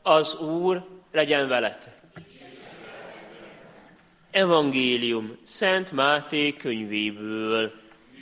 Az Úr legyen veletek. Evangélium Szent Máté könyvéből.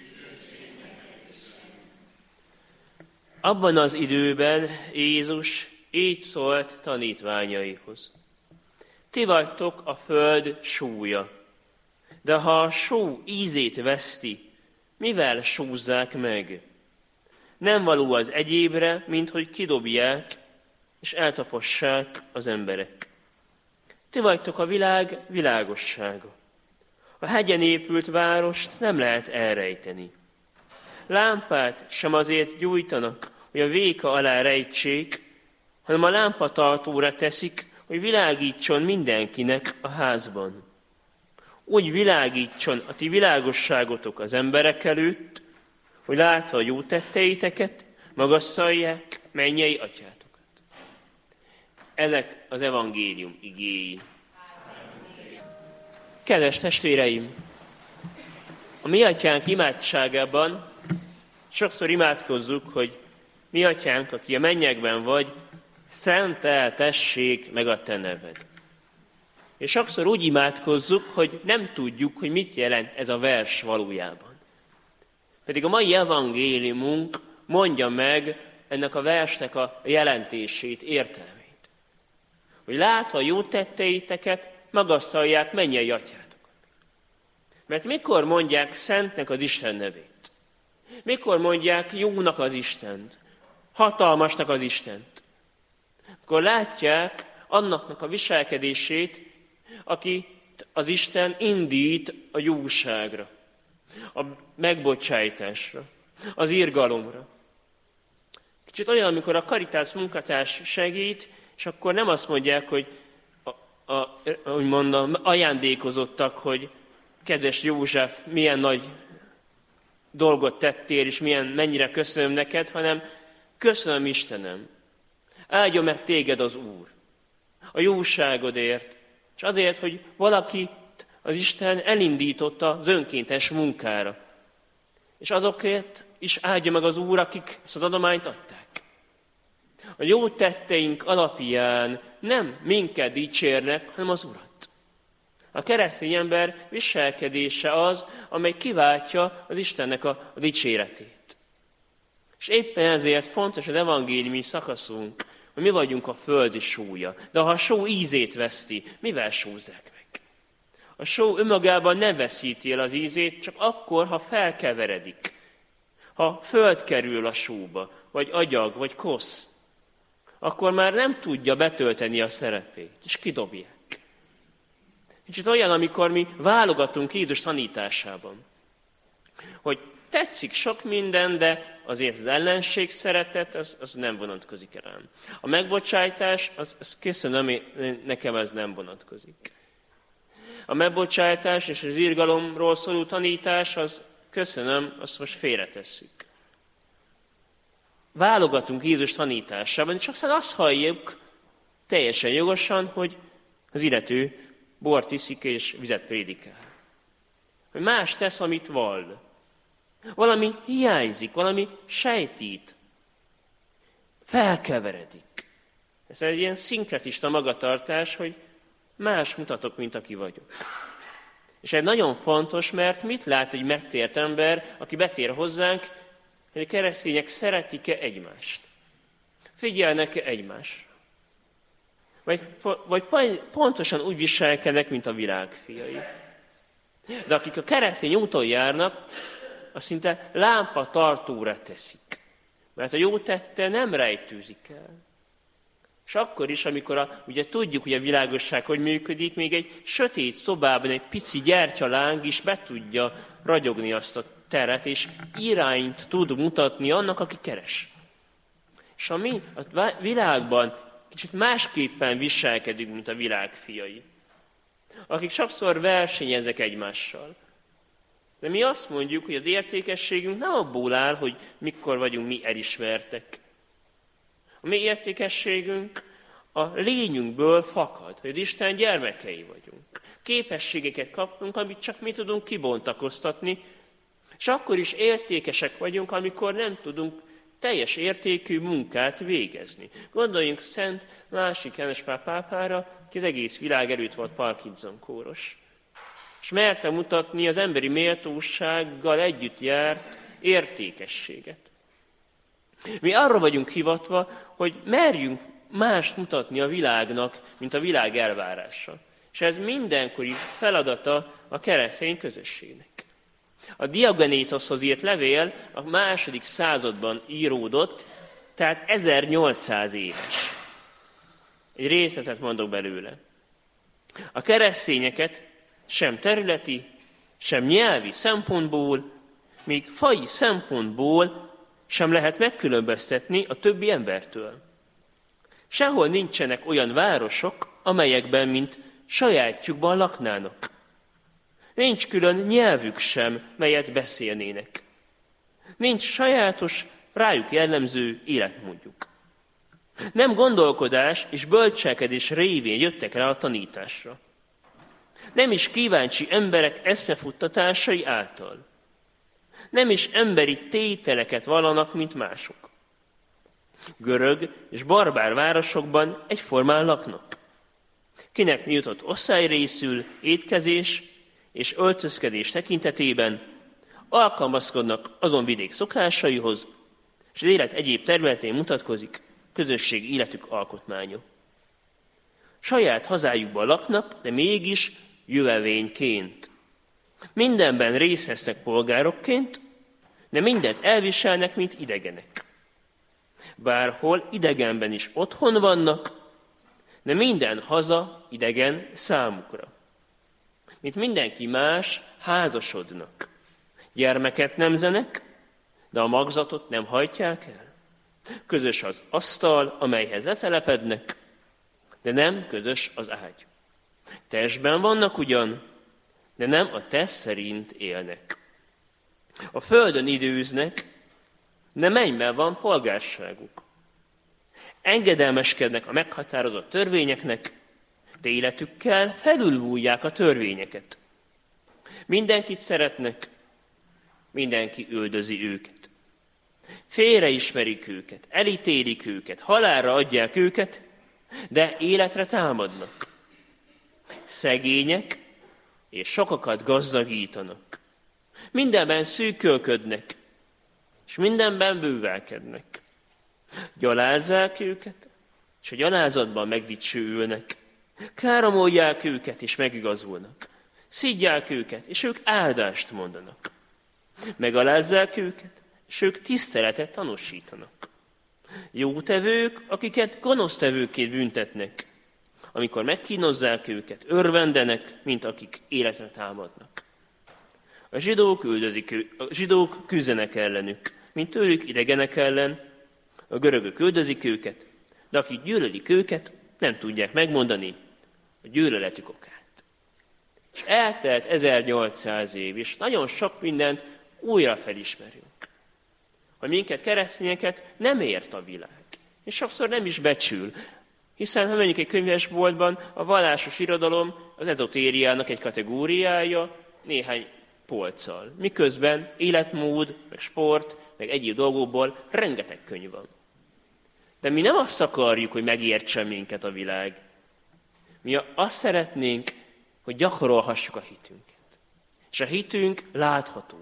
Abban az időben Jézus így szólt tanítványaihoz. Ti vagytok a föld sója, de ha a só ízét veszti, mivel sózzák meg? Nem való az egyébre, mint hogy kidobják, és eltapossák az emberek. Ti vagytok a világ világossága. A hegyen épült várost nem lehet elrejteni. Lámpát sem azért gyújtanak, hogy a véka alá rejtsék, hanem a lámpatartóra teszik, hogy világítson mindenkinek a házban. Úgy világítson a ti világosságotok az emberek előtt, hogy látva a jó tetteiteket, magasztalják mennyei atyátokat. Ezek az evangélium igéi. Kedves testvéreim! A mi atyánk imádságában sokszor imádkozzuk, hogy mi atyánk, aki a mennyekben vagy, szenteltessék meg a te neved. És sokszor úgy imádkozzuk, hogy nem tudjuk, hogy mit jelent ez a vers valójában. Pedig a mai evangéliumunk mondja meg ennek a versnek a jelentését, értelmét. Hogy látva a jó tetteiteket, magasztalják mennyei atyátokat. Mert mikor mondják szentnek az Isten nevét? Mikor mondják jónak az Istent? Hatalmasnak az Istent? Akkor látják annaknak a viselkedését, aki az Isten indít a jóságra, a megbocsájtásra, az irgalomra. Kicsit olyan, amikor a Caritas munkatárs segít, és akkor nem azt mondják, hogy úgymond ajándékozottak, hogy kedves József, milyen nagy dolgot tettél, és mennyire köszönöm neked, hanem köszönöm Istenem, áldjon meg téged az Úr, a jóságodért, és azért, hogy valaki az Isten elindította az önkéntes munkára. És azokért is áldja meg az Úr, akik ezt az adományt adták. A jó tetteink alapján nem minket dicsérnek, hanem az Urat. A keresztény ember viselkedése az, amely kiváltja az Istennek a dicséretét. És éppen ezért fontos az evangéliumi szakaszunk, hogy mi vagyunk a földi sója. De ha a só ízét veszti, mivel sózzák meg? A só önmagában nem veszíti el az ízét, csak akkor, ha felkeveredik. Ha föld kerül a sóba, vagy agyag, vagy kosz, akkor már nem tudja betölteni a szerepét, és kidobják. Kicsit olyan, amikor mi válogatunk Jézus tanításában, hogy tetszik sok minden, de azért az ellenség szeretet, az nem vonatkozik rám. A megbocsájtás, az köszönöm, nekem ez nem vonatkozik. A megbocsájtás és az irgalomról szóló tanítás, az köszönöm, azt most félretesszük. Válogatunk Jézus tanításában, és aztán azt halljuk teljesen jogosan, hogy az illető bort iszik és vizet prédikál. Hogy más tesz, amit vall. Valami hiányzik, valami sejtít. Felkeveredik. Ez egy ilyen szinkretista magatartás, hogy más mutatok, mint aki vagyok. És ez nagyon fontos, mert mit lát egy megtért ember, aki betér hozzánk, hogy a keresztények szeretik-e egymást? Figyelnek-e egymásra? Vagy pontosan úgy viselkednek, mint a világ fiai. De akik a keresztény úton járnak, azt szinte lámpatartóra teszik. Mert a jó tette nem rejtőzik el. És akkor is, amikor ugye tudjuk, hogy a világosság hogy működik, még egy sötét szobában egy pici gyertyaláng is be tudja ragyogni azt a teret, és irányt tud mutatni annak, aki keres. És mi a világban kicsit másképpen viselkedünk, mint a világ fiai, akik sokszor versenyeznek egymással. De mi azt mondjuk, hogy az értékességünk nem abból áll, hogy mikor vagyunk mi elismertek. A mi értékességünk a lényünkből fakad, hogy az Isten gyermekei vagyunk. Képességeket kapunk, amit csak mi tudunk kibontakoztatni, és akkor is értékesek vagyunk, amikor nem tudunk teljes értékű munkát végezni. Gondoljunk Szent másik János Pál pápára, aki az egész világ előtt volt Parkinson-kóros. És merte mutatni az emberi méltósággal együtt járt értékességet. Mi arra vagyunk hivatva, hogy merjünk mást mutatni a világnak, mint a világ elvárása. És ez mindenkori feladata a keresztény közösségnek. A Diogenétoszhoz írt levél a 2. században íródott, tehát 1800 éves. Egy részletet mondok belőle. A keresztényeket sem területi, sem nyelvi szempontból, még faji szempontból sem lehet megkülönböztetni a többi embertől. Sehol nincsenek olyan városok, amelyekben, mint sajátjukban laknának. Nincs külön nyelvük sem, melyet beszélnének. Nincs sajátos, rájuk jellemző életmódjuk. Nem gondolkodás és bölcselkedés révén jöttek rá a tanításra. Nem is kíváncsi emberek eszmefuttatásai által. Nem is emberi tételeket vallanak, mint mások. Görög és barbár városokban egyformán laknak. Kinek mi jutott osztályrészül, étkezés és öltözkedés tekintetében, alkalmazkodnak azon vidék szokásaihoz, és az élet egyéb területén mutatkozik közösség életük alkotmánya. Saját hazájukban laknak, de mégis jövevényként. Mindenben részt vesznek polgárokként, de mindent elviselnek, mint idegenek. Bárhol idegenben is otthon vannak, de minden haza idegen számukra. Mint mindenki más, házasodnak. Gyermeket nemzenek, de a magzatot nem hajtják el. Közös az asztal, amelyhez letelepednek, de nem közös az ágy. Testben vannak ugyan, de nem a test szerint élnek. A földön időznek, de mennyben van polgárságuk. Engedelmeskednek a meghatározott törvényeknek, de életükkel felülmúlják a törvényeket. Mindenkit szeretnek, mindenki üldözi őket. Félreismerik őket, elítélik őket, halálra adják őket, de életre támadnak. Szegények és sokakat gazdagítanak. Mindenben szűkölködnek, és mindenben bővelkednek. Gyalázzák őket, és a gyalázatban megdicsőülnek. Káromolják őket, és megigazulnak. Szidják őket, és ők áldást mondanak. Megalázzák őket, és ők tiszteletet tanúsítanak. Jótevők, akiket gonosztevőként büntetnek, amikor megkínozzák őket, örvendenek, mint akik életre támadnak. A zsidók küzdenek ellenük, mint tőlük idegenek ellen, a görögök üldözik őket, de akik gyűlölik őket, nem tudják megmondani a gyűlöletük okát. És eltelt 1800 év, és nagyon sok mindent újra felismerünk. Hogy minket, keresztényeket nem ért a világ, és sokszor nem is becsül, hiszen ha mondjuk egy könyvesboltban a vallásos irodalom az ezotériának egy kategóriája néhány polccal. Miközben életmód, meg sport, meg egyéb dolgokból rengeteg könyv van. De mi nem azt akarjuk, hogy megértsen minket a világ. Mi azt szeretnénk, hogy gyakorolhassuk a hitünket. És a hitünk látható.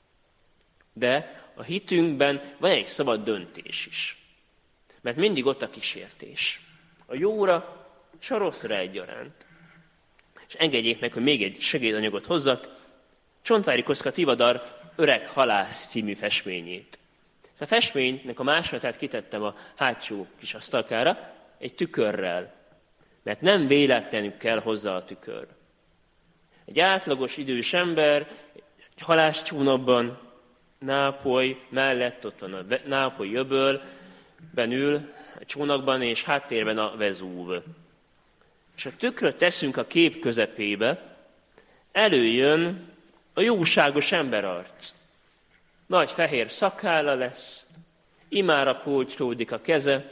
De a hitünkben van egy szabad döntés is. Mert mindig ott a kísértés. A jóra és a rosszra egyaránt. És engedjék meg, hogy még egy segédanyagot hozzak. Csontváry Koszka Tivadar Öreg halász című festményét. Ezt a festménynek a másolatát kitettem a hátsó kis asztalkára egy tükörrel, mert nem véletlenül kell hozzá a tükör. Egy átlagos idős ember egy halászcsónakban, Nápoly mellett, ott van a nápolyi öbölben ül, a csónakban, és háttérben a Vezúv. És a tükröt teszünk a kép közepébe, előjön a jóságos emberarc. Nagy fehér szakálla lesz, imára kócsolódik a keze,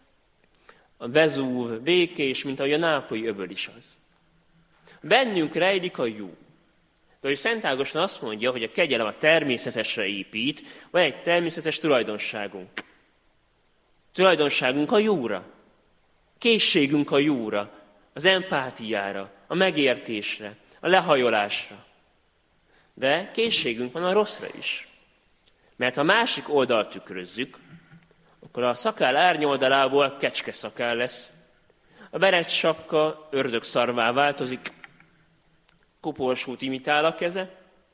a Vezúv békés, mint ahogy a nápolyi öböl is az. Bennünk rejlik a jó. De hogy Szent Ágoston azt mondja, hogy a kegyelem a természetesre épít, van egy természetes tulajdonságunk. Tulajdonságunk a jóra. Készségünk a jóra, az empátiára, a megértésre, a lehajolásra. De készségünk van a rosszra is. Mert ha másik oldalt tükrözzük, akkor a szakáll árnyoldalából kecske szakáll lesz. A berett sapka ördögszarvá változik, koporsót imitál a keze,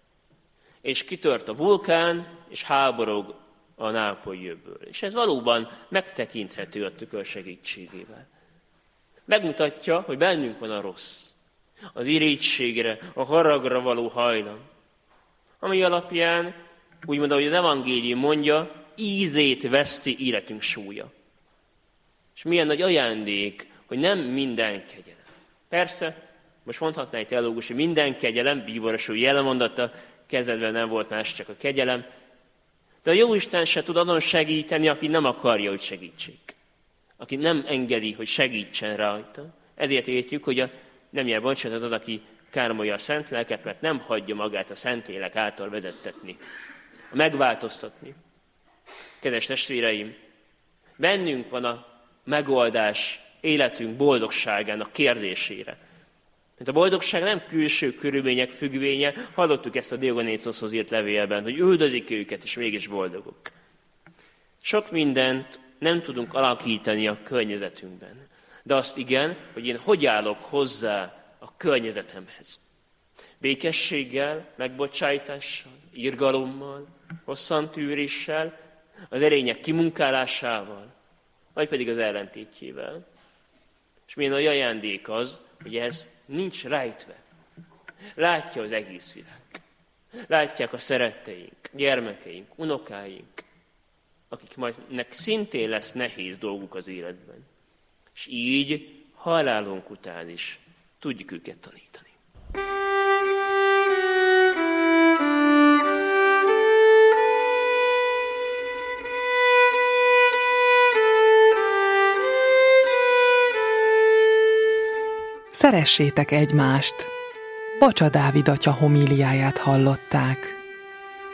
és kitört a vulkán, és háborog a nápolyi öböl. És ez valóban megtekinthető a tükör segítségével. Megmutatja, hogy bennünk van a rossz, az irítségre, a haragra való hajlam, ami alapján, úgymond, ahogy az evangélium mondja, ízét veszti életünk súlya. És milyen nagy ajándék, hogy nem minden kegyelem. Persze, most mondhatná egy teológus, hogy minden kegyelem, bíborosú jellemondata, kezdetben nem volt más, csak a kegyelem, de a Jóisten se tud azon segíteni, aki nem akarja, hogy segítsék. Aki nem engedi, hogy segítsen rajta. Ezért értjük, hogy nem jel bocsánatot az, aki káromolja a szent lelket, mert nem hagyja magát a Szentlélek által vezettetni, megváltoztatni. Kedves testvéreim, bennünk van a megoldás életünk boldogságának kérdésére. Mert a boldogság nem külső körülmények függvénye, hallottuk ezt a Diogonétoshoz írt levélben, hogy üldözik őket, és mégis boldogok. Sok mindent nem tudunk alakítani a környezetünkben, de azt igen, hogy én hogy állok hozzá a környezetemhez. Békességgel, megbocsájtással, irgalommal, hosszantűréssel, az erények kimunkálásával, vagy pedig az ellentétjével. És milyen nagy ajándék az, hogy ez nincs rejtve. Látja az egész világ. Látják a szeretteink, gyermekeink, unokáink, akiknek szintén lesz nehéz dolguk az életben. És így halálunk után is tudjuk őket tanítani. Szeressétek egymást! Bacsa Dávid atya homíliáját hallották.